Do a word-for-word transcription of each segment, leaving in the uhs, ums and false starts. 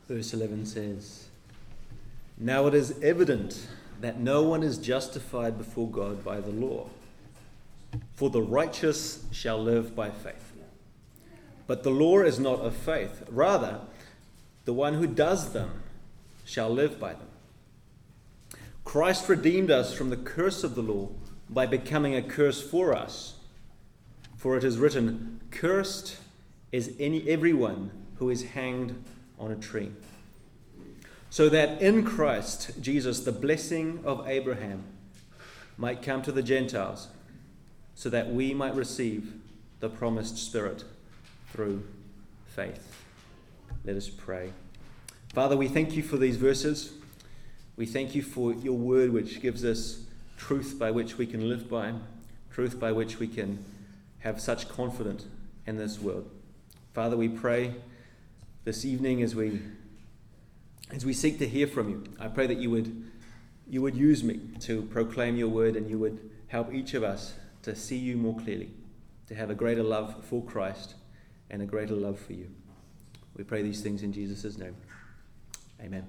Verse eleven says, "Now it is evident that no one is justified before God by the law, for the righteous shall live by faith. But the law is not of faith. Rather, the one who does them shall live by them. Christ redeemed us from the curse of the law by becoming a curse for us. For it is written, 'Cursed is any everyone who is hanged on a tree.' So that in Christ Jesus the blessing of Abraham might come to the Gentiles, so that we might receive the promised Spirit through faith." Let us pray. Father, we thank you for these verses. We thank you for your word, which gives us truth by which we can live by, truth by which we can have such confidence in this world. Father, we pray this evening as we as we seek to hear from you, I pray that you would you would use me to proclaim your word, and you would help each of us to see you more clearly, to have a greater love for Christ and a greater love for you. We pray these things in Jesus' name. Amen.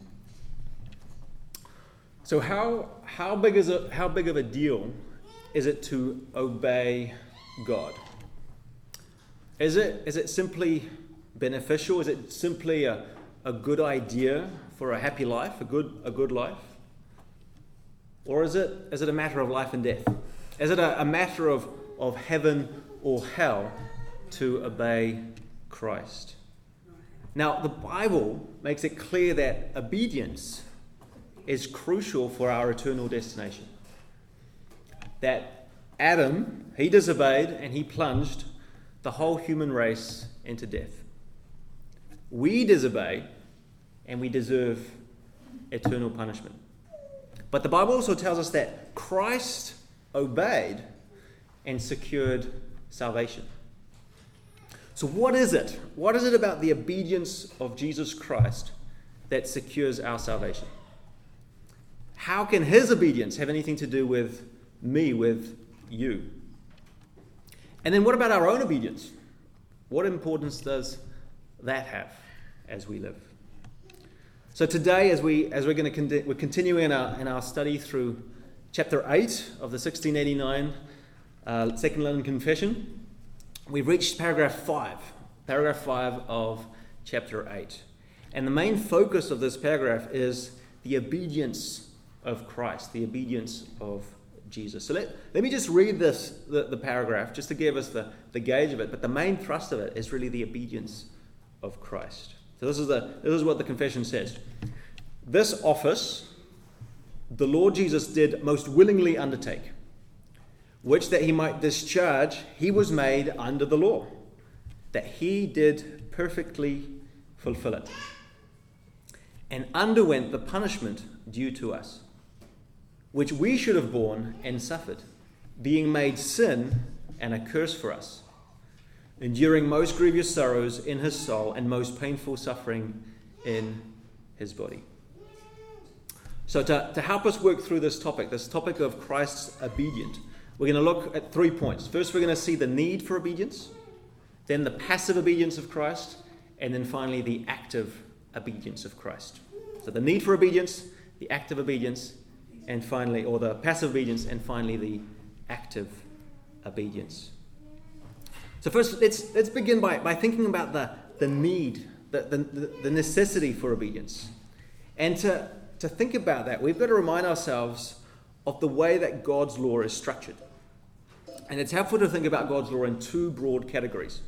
So how how big is a how big of a deal is it to obey God? Is it is it simply beneficial? Is it simply a, a good idea for a happy life, a good a good life? Or is it is it a matter of life and death? Is it a, a matter of, of heaven or hell to obey Christ? Now, the Bible makes it clear that obedience is crucial for our eternal destination. That Adam, he disobeyed and he plunged the whole human race into death. We disobey and we deserve eternal punishment. But the Bible also tells us that Christ obeyed and secured salvation. So what is it? What is it about the obedience of Jesus Christ that secures our salvation? How can his obedience have anything to do with me, with you? And then what about our own obedience? What importance does that have as we live? So today, as we as we're going to con- we're continuing in our in our study through chapter eight of the sixteen eighty-nine uh, Second London Confession, we've reached paragraph five, paragraph five of chapter eight, and the main focus of this paragraph is the obedience of Christ, the obedience of Jesus. So let, let me just read this the, the paragraph just to give us the, the gauge of it, but the main thrust of it is really the obedience of Christ. So this is the this is what the confession says. "This office the Lord Jesus did most willingly undertake, which that he might discharge, he was made under the law, that he did perfectly fulfill it, and underwent the punishment due to us, which we should have borne and suffered, being made sin and a curse for us, enduring most grievous sorrows in his soul and most painful suffering in his body." So to, to help us work through this topic, this topic of Christ's obedience, we're going to look at three points. First, we're going to see the need for obedience, then the passive obedience of Christ, and then finally the active obedience of Christ. So the need for obedience, the active obedience, and finally, or the passive obedience, and finally the active obedience. So first, let's let's begin by, by thinking about the, the need, the, the, the necessity for obedience. And to, to think about that, we've got to remind ourselves of the way that God's law is structured. And it's helpful to think about God's law in two broad categories.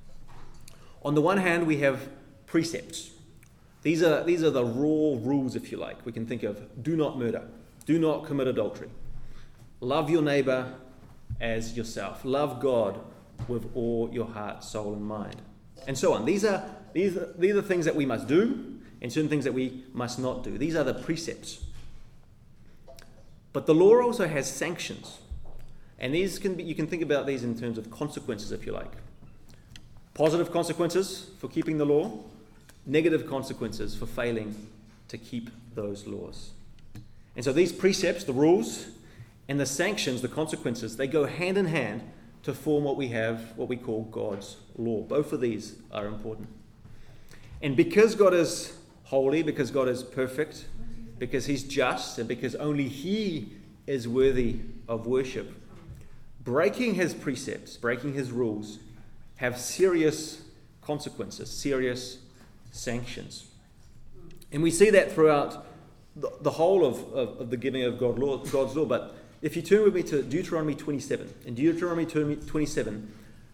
On the one hand, we have precepts. These are, these are the raw rules, if you like. We can think of do not murder, do not commit adultery, love your neighbor as yourself, love God with all your heart, soul, and mind, and so on. These are, these are, these are things that we must do and certain things that we must not do. These are the precepts. But the law also has sanctions. And these can be, you can think about these in terms of consequences, if you like. Positive consequences for keeping the law, negative consequences for failing to keep those laws. And so these precepts, the rules, and the sanctions, the consequences, they go hand in hand to form what we have, what we call God's law. Both of these are important. And because God is holy, because God is perfect, because he's just, and because only he is worthy of worship. Breaking his precepts, breaking his rules, have serious consequences, serious sanctions. And we see that throughout the, the whole of, of, of the giving of God law, God's law. But if you turn with me to Deuteronomy twenty-seven, in Deuteronomy twenty-seven,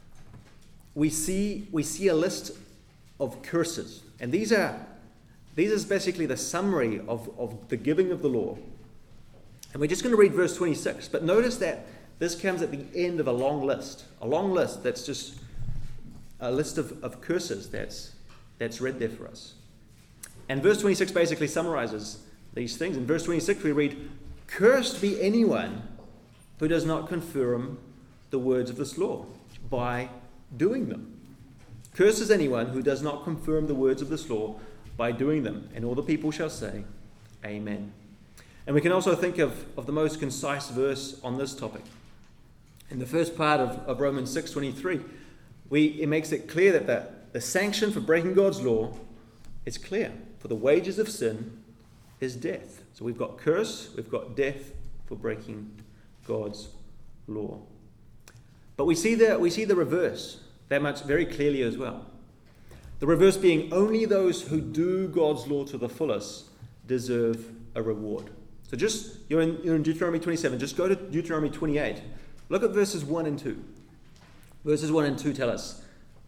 we see we see a list of curses. And these are these is basically the summary of, of the giving of the law. And we're just going to read verse twenty-six. But notice that this comes at the end of a long list. A long list that's just a list of, of curses that's that's read there for us. And verse twenty-six basically summarizes these things. In verse twenty-six we read, "Cursed be anyone who does not confirm the words of this law by doing them." Cursed is anyone who does not confirm the words of this law by doing them. And all the people shall say, Amen. And we can also think of, of the most concise verse on this topic. In the first part of, of Romans six twenty-three, we, it makes it clear that the, the sanction for breaking God's law is clear. For the wages of sin is death. So we've got curse, we've got death for breaking God's law. But we see the, we see the reverse that much very clearly as well. The reverse being only those who do God's law to the fullest deserve a reward. So just, you're in, you're in Deuteronomy twenty-seven, just go to Deuteronomy twenty-eight. Look at verses one and two. Verses one and two tell us,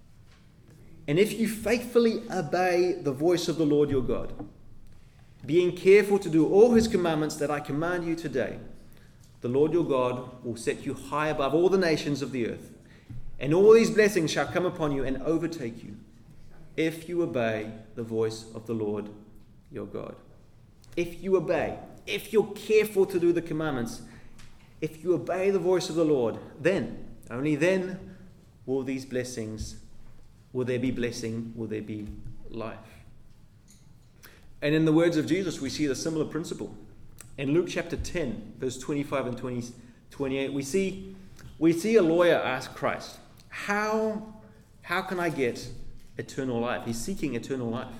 "And if you faithfully obey the voice of the Lord your God, being careful to do all his commandments that I command you today, the Lord your God will set you high above all the nations of the earth, and all these blessings shall come upon you and overtake you, if you obey the voice of the Lord your God." If you obey, if you're careful to do the commandments, if you obey the voice of the Lord, then, only then, will these blessings, will there be blessing, will there be life. And in the words of Jesus, we see the similar principle. In Luke chapter ten, verse twenty-five and twenty, twenty-eight, we see, we see a lawyer ask Christ, how, how can I get eternal life? He's seeking eternal life.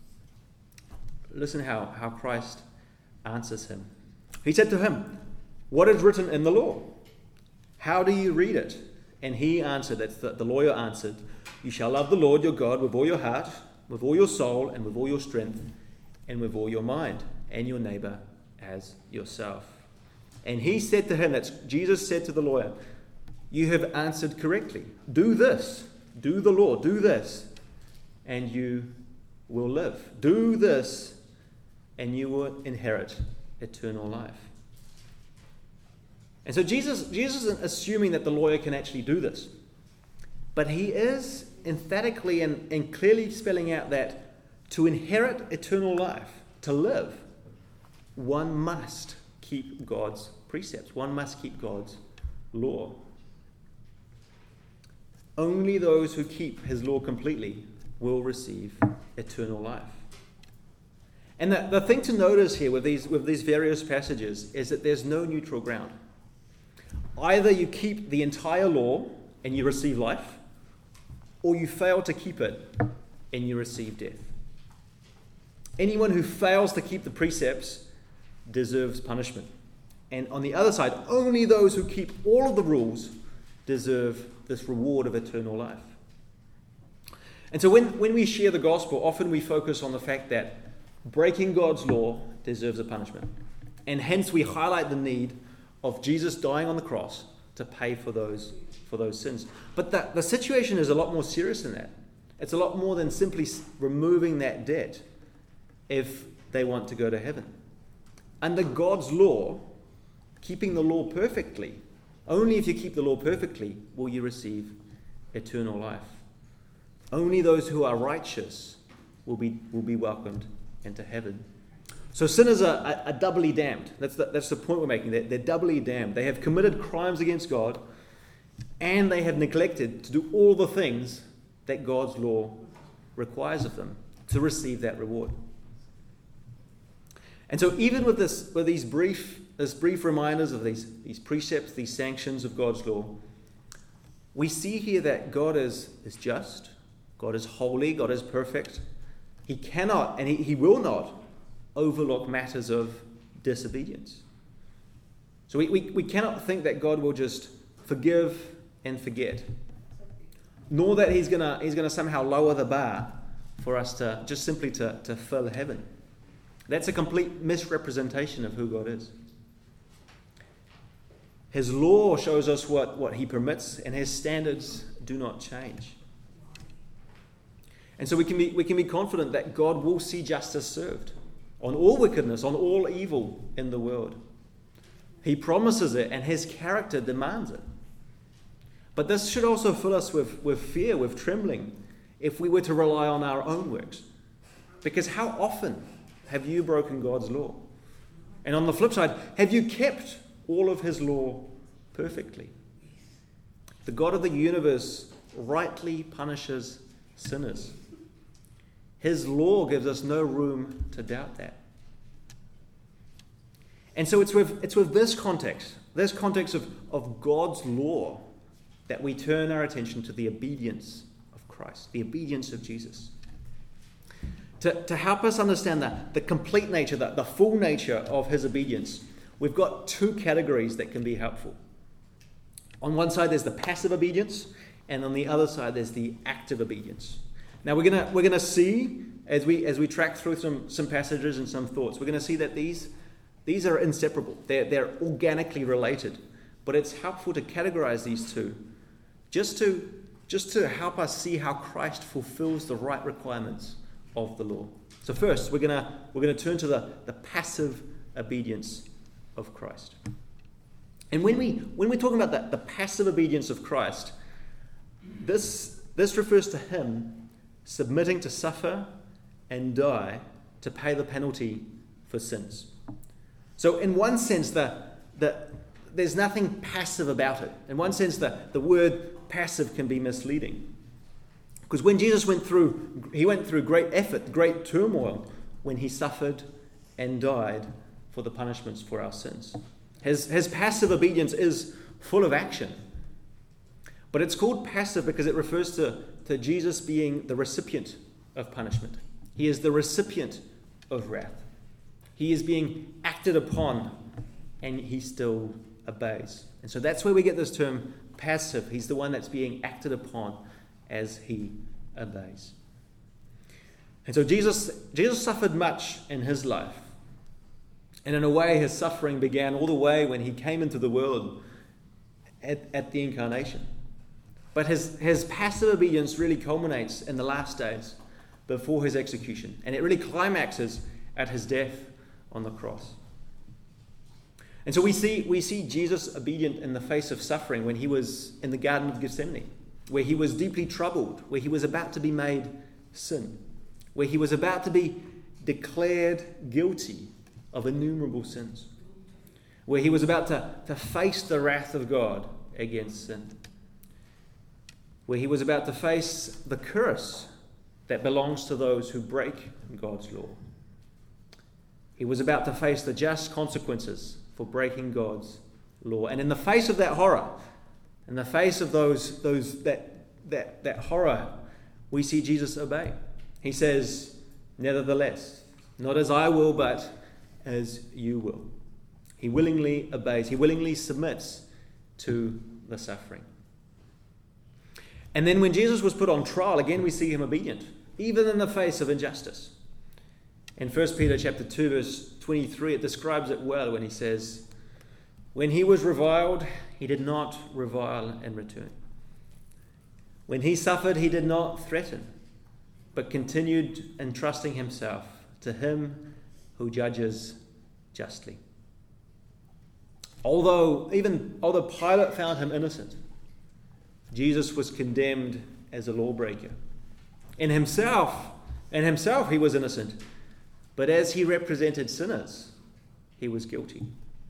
Listen how, how Christ answers him. He said to him, "What is written in the law? How do you read it?" And he answered, that's the, the lawyer answered, "You shall love the Lord your God with all your heart, with all your soul, and with all your strength, and with all your mind, and your neighbor as yourself." And he said to him, that's Jesus said to the lawyer, "You have answered correctly. Do this, do the law, do this, and you will live. Do this, and you will inherit eternal life." And so Jesus, Jesus isn't assuming that the lawyer can actually do this. But he is emphatically and, and clearly spelling out that to inherit eternal life, to live, one must keep God's precepts. One must keep God's law. Only those who keep his law completely will receive eternal life. And the, the thing to notice here with these, with these various passages is that there's no neutral ground. Either you keep the entire law and you receive life, or you fail to keep it and you receive death. Anyone who fails to keep the precepts deserves punishment. And on the other side, only those who keep all of the rules deserve this reward of eternal life. And so when, when we share the gospel, often we focus on the fact that breaking God's law deserves a punishment. And hence we highlight the need of Jesus dying on the cross to pay for those for those sins. But the, the situation is a lot more serious than that. It's a lot more than simply removing that debt if they want to go to heaven. Under God's law, keeping the law perfectly, only if you keep the law perfectly will you receive eternal life. Only those who are righteous will be will be welcomed into heaven. So sinners are, are, are doubly damned. That's the, that's the point we're making. They're, they're doubly damned. They have committed crimes against God, and they have neglected to do all the things that God's law requires of them to receive that reward. And so even with this, with these brief, this brief reminders of these, these precepts, these sanctions of God's law, we see here that God is, is just, God is holy, God is perfect. He cannot and he, he will not overlook matters of disobedience. So we, we, we cannot think that God will just forgive and forget, nor that he's gonna he's gonna somehow lower the bar for us to just simply to, to fill heaven. That's a complete misrepresentation of who God is. His law shows us what, what he permits, and his standards do not change. And so we can be we can be confident that God will see justice served on all wickedness, on all evil in the world. He promises it, and his character demands it. But this should also fill us with, with fear, with trembling, if we were to rely on our own works. Because how often have you broken God's law? And on the flip side, have you kept all of his law perfectly? The God of the universe rightly punishes sinners. His law gives us no room to doubt that. And so it's with, it's with this context, this context of, of God's law, that we turn our attention to the obedience of Christ, the obedience of Jesus. To, to help us understand the, the complete nature, the, the full nature of his obedience, we've got two categories that can be helpful. On one side, there's the passive obedience, and on the other side, there's the active obedience. Now, we're gonna we're gonna see as we as we track through some, some passages and some thoughts, we're gonna see that these these are inseparable. They're they're organically related, but it's helpful to categorize these two, just to just to help us see how Christ fulfills the right requirements of the law. So first, we're gonna we're gonna turn to the, the passive obedience of Christ. And when we when we're talking about the, the passive obedience of Christ, this this refers to him submitting to suffer and die to pay the penalty for sins. So in one sense, the, the, there's nothing passive about it. In one sense, the, the word passive can be misleading. Because when Jesus went through, he went through great effort, great turmoil, when he suffered and died for the punishments for our sins. His, his passive obedience is full of action. But it's called passive because it refers to, to Jesus being the recipient of punishment. He is the recipient of wrath. He is being acted upon, and he still obeys. And so that's where we get this term passive. He's the one that's being acted upon as he obeys. And so Jesus, Jesus suffered much in his life. And in a way, his suffering began all the way when he came into the world at, at the incarnation. But his, his passive obedience really culminates in the last days before his execution. And it really climaxes at his death on the cross. And so we see, we see Jesus obedient in the face of suffering when he was in the Garden of Gethsemane, where he was deeply troubled, where he was about to be made sin, where he was about to be declared guilty of innumerable sins, where he was about to, to face the wrath of God against sin, where he was about to face the curse that belongs to those who break God's law. He was about to face the just consequences for breaking God's law. And in the face of that horror, in the face of those, those that, that, that horror, we see Jesus obey. He says, nevertheless, not as I will, but as you will. He willingly obeys. He willingly submits to the suffering. And then when Jesus was put on trial, again we see him obedient, even in the face of injustice. In First Peter chapter two, verse twenty-three, it describes it well when he says, when he was reviled, he did not revile in return. When he suffered, he did not threaten, but continued entrusting himself to him who judges justly. Although even although Pilate found him innocent, Jesus was condemned as a lawbreaker. In himself, in himself he was innocent, but as he represented sinners, he was guilty.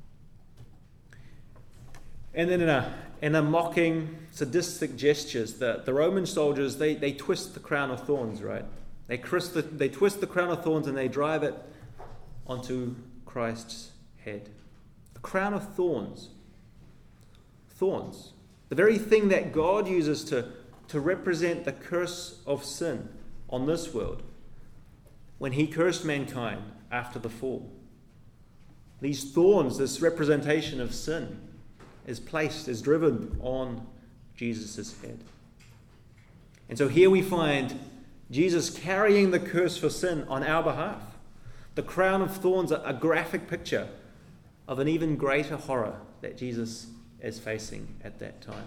And then in a in a mocking, sadistic gestures, the, the Roman soldiers, they, they twist the crown of thorns, right? They twist the, they twist the crown of thorns and they drive it onto Christ's head. The crown of thorns. Thorns. The very thing that God uses to, to represent the curse of sin on this world when he cursed mankind after the fall. These thorns, this representation of sin, is placed, is driven on Jesus' head. And so here we find Jesus carrying the curse for sin on our behalf. The crown of thorns, a graphic picture of an even greater horror that Jesus is facing at that time.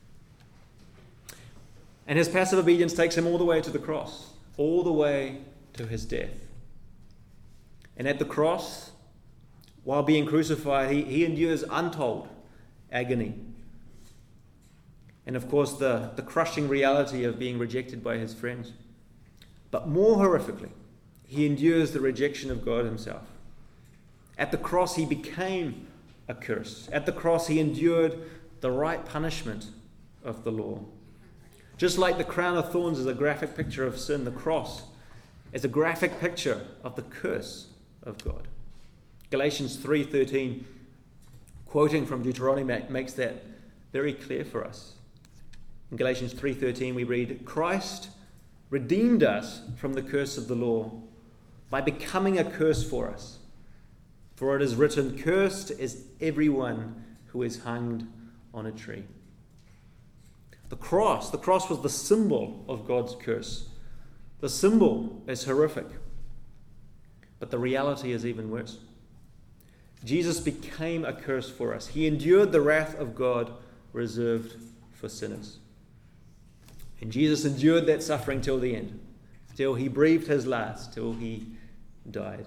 And his passive obedience takes him all the way to the cross, all the way to his death. And at the cross, while being crucified, he, he endures untold agony. And of course, the, the crushing reality of being rejected by his friends. But more horrifically, he endures the rejection of God himself. At the cross, he became a curse. At the cross, he endured the right punishment of the law. Just like the crown of thorns is a graphic picture of sin, the cross is a graphic picture of the curse of God. Galatians three thirteen, quoting from Deuteronomy, makes that very clear for us. In Galatians three thirteen we read, Christ redeemed us from the curse of the law by becoming a curse for us. For it is written, cursed is everyone who is hung on a tree. The cross, the cross was the symbol of God's curse. The symbol is horrific, but the reality is even worse. Jesus became a curse for us. He endured the wrath of God reserved for sinners. And Jesus endured that suffering till the end, till he breathed his last, till he died.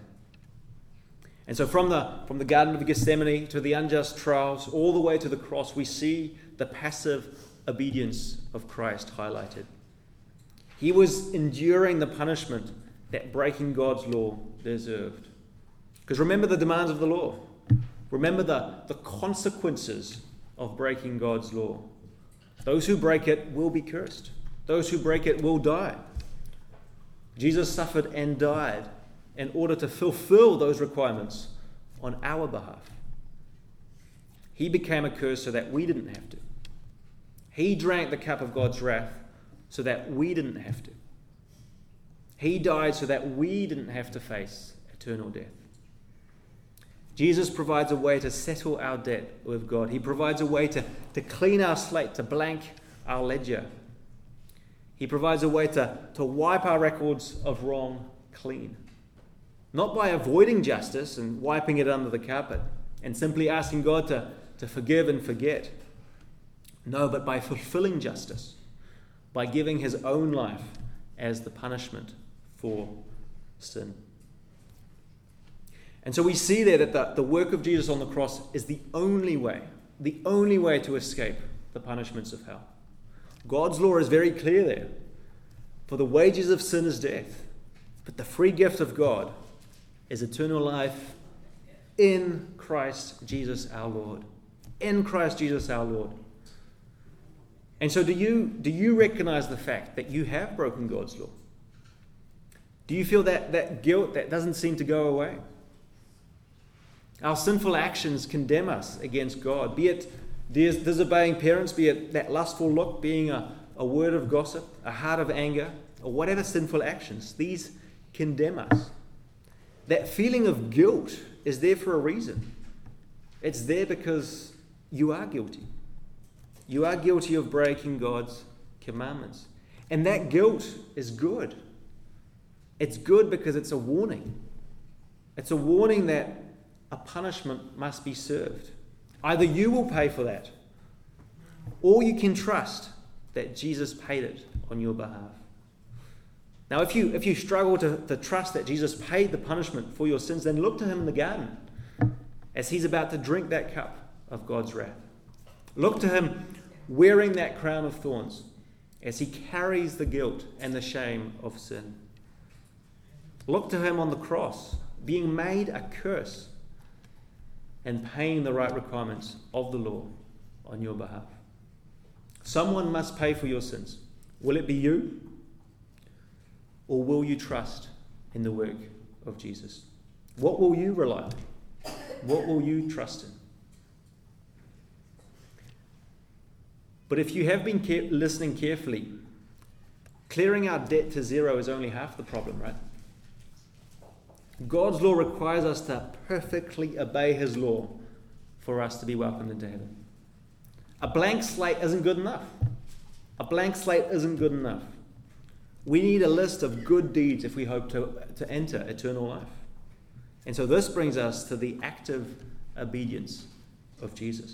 And so from the, from the Garden of Gethsemane to the unjust trials, all the way to the cross, we see the passive obedience of Christ highlighted. He was enduring the punishment that breaking God's law deserved. Because remember the demands of the law. Remember the, the consequences of breaking God's law. Those who break it will be cursed. Those who break it will die. Jesus suffered and died in order to fulfill those requirements on our behalf. He became a curse so that we didn't have to. He drank the cup of God's wrath so that we didn't have to. He died so that we didn't have to face eternal death. Jesus provides a way to settle our debt with God. He provides a way to, to clean our slate, to blank our ledger. He provides a way to, to wipe our records of wrong clean. Not by avoiding justice and wiping it under the carpet and simply asking God to, to forgive and forget. No, but by fulfilling justice, by giving his own life as the punishment for sin. And so we see there that the, the work of Jesus on the cross is the only way, the only way to escape the punishments of hell. God's law is very clear there. For the wages of sin is death, but the free gift of God is eternal life in Christ Jesus our Lord. In Christ Jesus our Lord. And so do you, do you recognize the fact that you have broken God's law? Do you feel that, that guilt that doesn't seem to go away? Our sinful actions condemn us against God, be it dis- disobeying parents, be it that lustful look, being a, a word of gossip, a heart of anger, or whatever sinful actions. These condemn us. That feeling of guilt is there for a reason. It's there because you are guilty. You are guilty of breaking God's commandments. And that guilt is good. It's good because it's a warning. It's a warning that a punishment must be served. Either you will pay for that, or you can trust that Jesus paid it on your behalf. Now, if you if you struggle to, to trust that Jesus paid the punishment for your sins, then look to him in the garden as he's about to drink that cup of God's wrath. Look to him wearing that crown of thorns as he carries the guilt and the shame of sin. Look to him on the cross, being made a curse and paying the right requirements of the law on your behalf. Someone must pay for your sins. Will it be you? Or will you trust in the work of Jesus? What will you rely on? What will you trust in? But if you have been care- listening carefully, clearing our debt to zero is only half the problem, right? God's law requires us to perfectly obey his law for us to be welcomed into heaven. A blank slate isn't good enough. A blank slate isn't good enough. We need a list of good deeds if we hope to, to enter eternal life. And so this brings us to the active obedience of Jesus.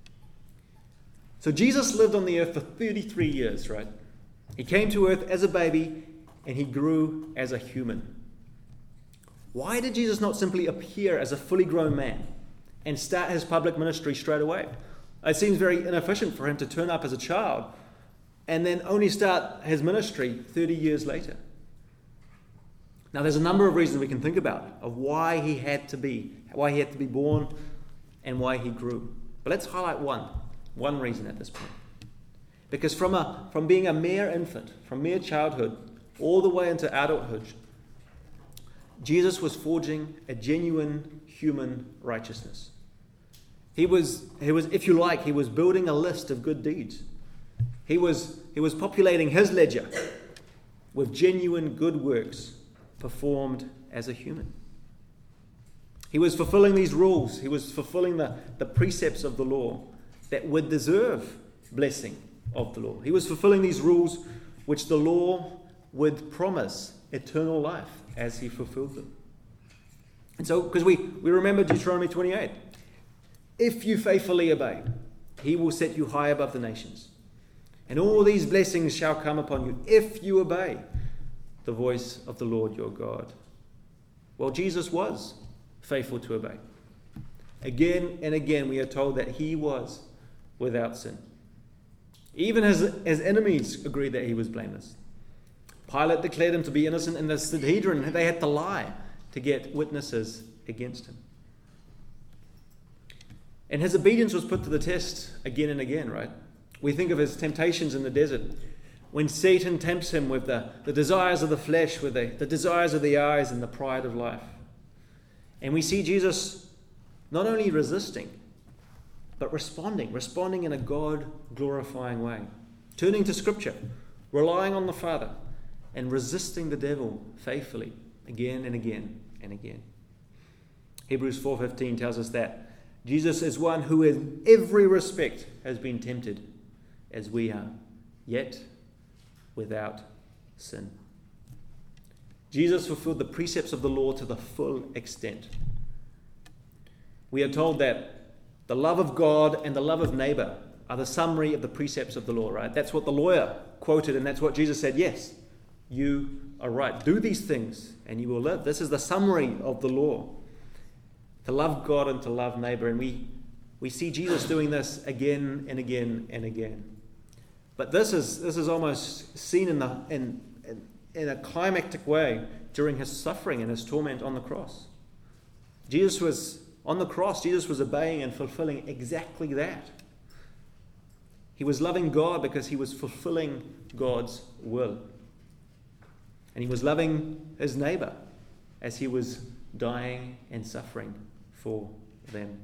So Jesus lived on the earth for thirty-three years, right? He came to earth as a baby and he grew as a human. Why did Jesus not simply appear as a fully grown man and start his public ministry straight away? It seems very inefficient for him to turn up as a child and then only start his ministry thirty years later. Now, there's a number of reasons we can think about of why he had to be, why he had to be born and why he grew. But let's highlight one, one reason at this point. Because from a from being a mere infant, from mere childhood, all the way into adulthood, Jesus was forging a genuine human righteousness. He was, he was, if you like, he was building a list of good deeds. He was, he was populating his ledger with genuine good works performed as a human. He was fulfilling these rules. He was fulfilling the, the precepts of the law that would deserve blessing of the law. He was fulfilling these rules which the law would promise eternal life as he fulfilled them. And so, because we, we remember Deuteronomy twenty-eight, if you faithfully obey, he will set you high above the nations. And all these blessings shall come upon you if you obey the voice of the Lord your God. Well, Jesus was faithful to obey. Again and again we are told that he was without sin. Even his, his enemies agreed that he was blameless. Pilate declared him to be innocent in the Sanhedrin. They had to lie to get witnesses against him. And his obedience was put to the test again and again, right? We think of his temptations in the desert, when Satan tempts him with the, the desires of the flesh, with the, the desires of the eyes and the pride of life. And we see Jesus not only resisting, but responding, responding in a God-glorifying way, turning to Scripture, relying on the Father, and resisting the devil faithfully again and again and again. Hebrews four fifteen tells us that Jesus is one who in every respect has been tempted as we are, yet without sin. Jesus fulfilled the precepts of the law to the full extent. We are told that the love of God and the love of neighbor are the summary of the precepts of the law, right? That's what the lawyer quoted, and that's what Jesus said. Yes, you are right. Do these things and you will live. This is the summary of the law. To love God and to love neighbor. And we, we see Jesus doing this again and again and again. But this is this is almost seen in the in, in, in a climactic way during his suffering and his torment on the cross. Jesus was on the cross, Jesus was obeying and fulfilling exactly that. He was loving God because he was fulfilling God's will. And he was loving his neighbor as he was dying and suffering for them.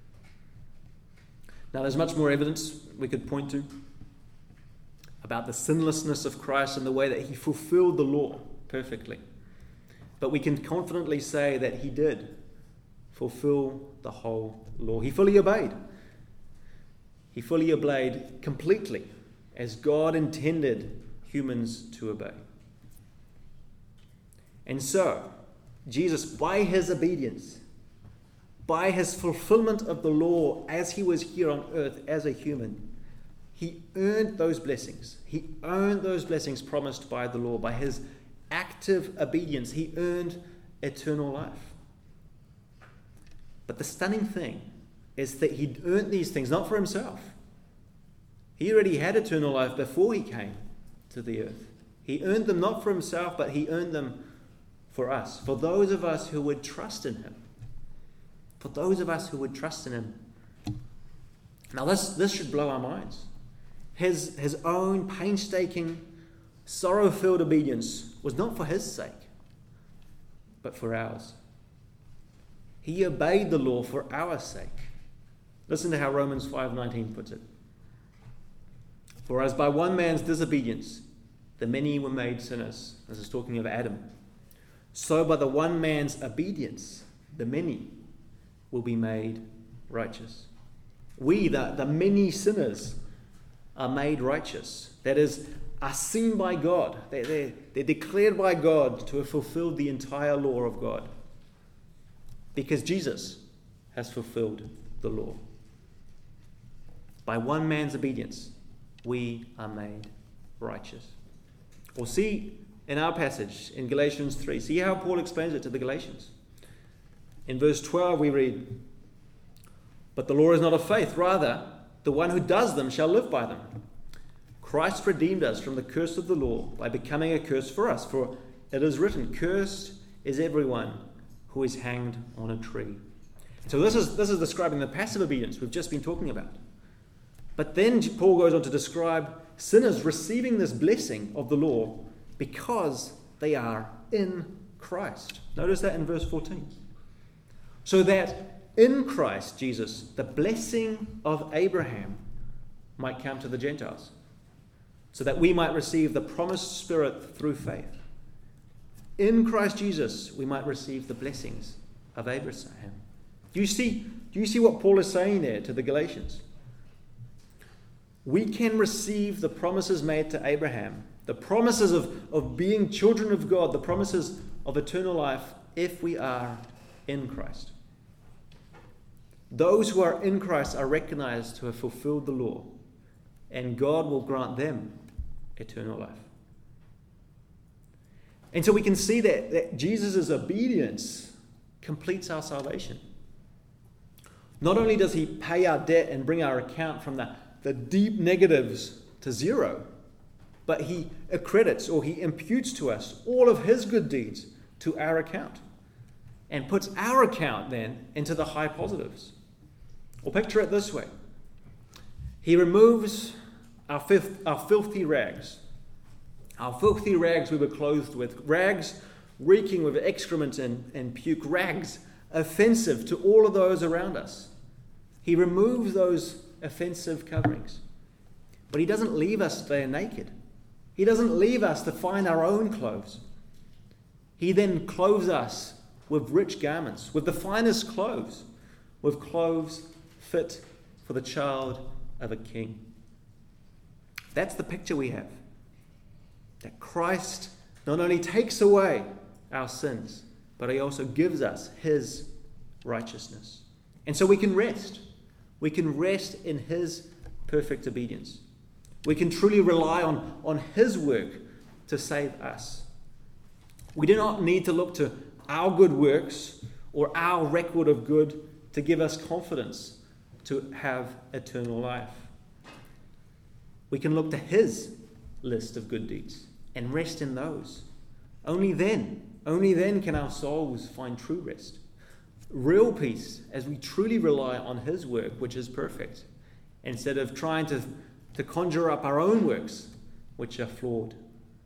Now, there's much more evidence we could point to about the sinlessness of Christ and the way that he fulfilled the law perfectly. But we can confidently say that he did fulfill the whole law. He fully obeyed. He fully obeyed completely as God intended humans to obey. And so, Jesus, by his obedience, by his fulfillment of the law as he was here on earth as a human, he earned those blessings. He earned those blessings promised by the law. By his active obedience, he earned eternal life. But the stunning thing is that he earned these things not for himself. He already had eternal life before he came to the earth. He earned them not for himself, but he earned them for us, for those of us who would trust in him. For those of us who would trust in him. Now this, this should blow our minds. His, his own painstaking, sorrow-filled obedience was not for his sake, but for ours. He obeyed the law for our sake. Listen to how Romans five nineteen puts it. For as by one man's disobedience the many were made sinners, this is talking of Adam, so by the one man's obedience, the many will be made righteous. We, the, the many sinners, are made righteous. That is, are seen by God. They, they, they're declared by God to have fulfilled the entire law of God. Because Jesus has fulfilled the law. By one man's obedience, we are made righteous. Or see in our passage in Galatians three, see how Paul explains it to the Galatians. In verse twelve we read, "But the law is not of faith, rather the one who does them shall live by them. Christ redeemed us from the curse of the law by becoming a curse for us, for it is written, cursed is everyone who is hanged on a tree." So this is this is describing the passive obedience we've just been talking about. But then Paul goes on to describe sinners receiving this blessing of the law because they are in Christ. Notice that in verse fourteen. So that in Christ Jesus, the blessing of Abraham might come to the Gentiles, so that we might receive the promised Spirit through faith. In Christ Jesus, we might receive the blessings of Abraham. Do you see, do you see what Paul is saying there to the Galatians? We can receive the promises made to Abraham, the promises of, of being children of God, the promises of eternal life, if we are in Christ. Those who are in Christ are recognized to have fulfilled the law, and God will grant them eternal life. And so we can see that, that Jesus' obedience completes our salvation. Not only does he pay our debt and bring our account from the, the deep negatives to zero, but he accredits or he imputes to us all of his good deeds to our account and puts our account then into the high positives. Or picture it this way. He removes our, fifth, our filthy rags. Our filthy rags we were clothed with. Rags reeking with excrement and, and puke. Rags offensive to all of those around us. He removes those offensive coverings. But he doesn't leave us there naked. He doesn't leave us to find our own clothes. He then clothes us with rich garments, with the finest clothes, with clothes fit for the child of a king. That's the picture we have. That Christ not only takes away our sins, but he also gives us his righteousness. And so we can rest. We can rest in his perfect obedience. We can truly rely on, on his work to save us. We do not need to look to our good works or our record of good to give us confidence to have eternal life. We can look to his list of good deeds and rest in those. Only then, only then can our souls find true rest. Real peace as we truly rely on his work, which is perfect, instead of trying to, to conjure up our own works, which are flawed.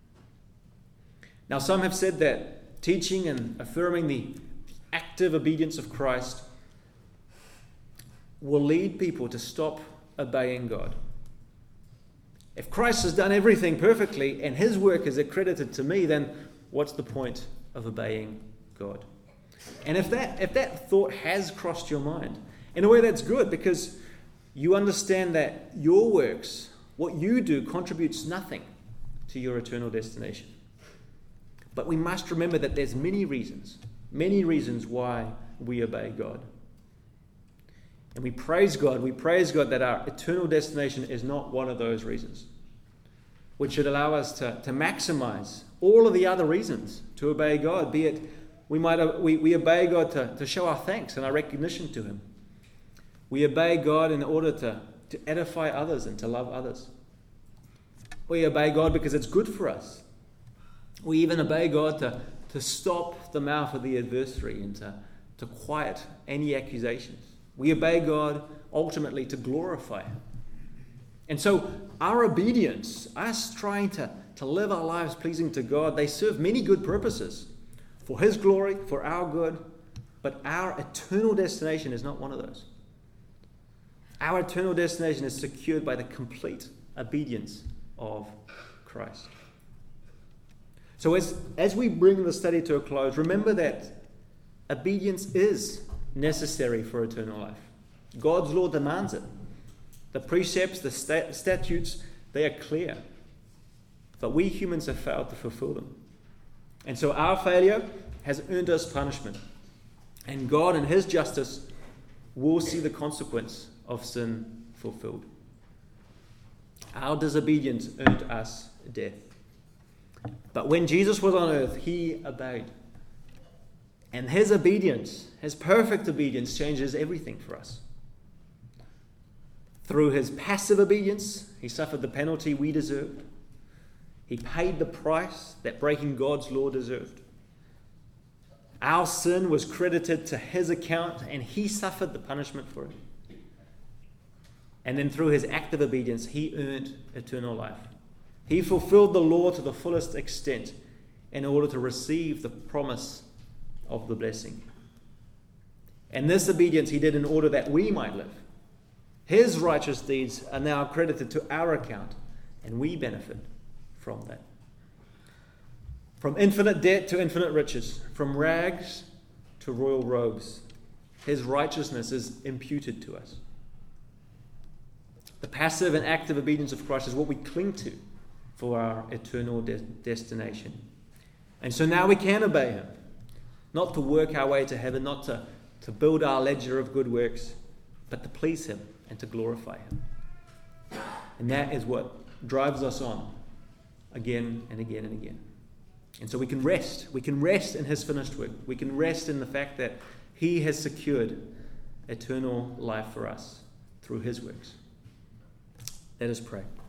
Now, some have said that teaching and affirming the active obedience of Christ will lead people to stop obeying God. If Christ has done everything perfectly and his work is accredited to me, then what's the point of obeying God? And if that if that thought has crossed your mind, in a way that's good, because you understand that your works, what you do, contributes nothing to your eternal destination. But we must remember that there's many reasons, many reasons why we obey God. And we praise God, we praise God that our eternal destination is not one of those reasons, which should allow us to, to maximize all of the other reasons to obey God, be it we might we, we obey God to, to show our thanks and our recognition to him. We obey God in order to, to edify others and to love others. We obey God because it's good for us. We even obey God to, to stop the mouth of the adversary and to, to quiet any accusations. We obey God ultimately to glorify him. And so our obedience, us trying to, to live our lives pleasing to God, they serve many good purposes for his glory, for our good, but our eternal destination is not one of those. Our eternal destination is secured by the complete obedience of Christ. So as, as we bring the study to a close, remember that obedience is necessary for eternal life. God's law demands it. The precepts, the stat- statutes, they are clear. But we humans have failed to fulfill them. And so our failure has earned us punishment. And God in his justice will see the consequence of sin fulfilled. Our disobedience earned us death. But when Jesus was on earth, he obeyed. And his obedience, his perfect obedience, changes everything for us. Through his passive obedience, he suffered the penalty we deserved. He paid the price that breaking God's law deserved. Our sin was credited to his account, and he suffered the punishment for it. And then through his active obedience, he earned eternal life. He fulfilled the law to the fullest extent in order to receive the promise of the blessing. And this obedience he did in order that we might live. His righteous deeds are now credited to our account, and we benefit from that. From infinite debt to infinite riches, from rags to royal robes, his righteousness is imputed to us. The passive and active obedience of Christ is what we cling to for our eternal de- destination. And so now we can obey him, not to work our way to heaven, not to, to build our ledger of good works, but to please him and to glorify him. And that is what drives us on again and again and again. And so we can rest. We can rest in his finished work. We can rest in the fact that he has secured eternal life for us through his works. Let us pray.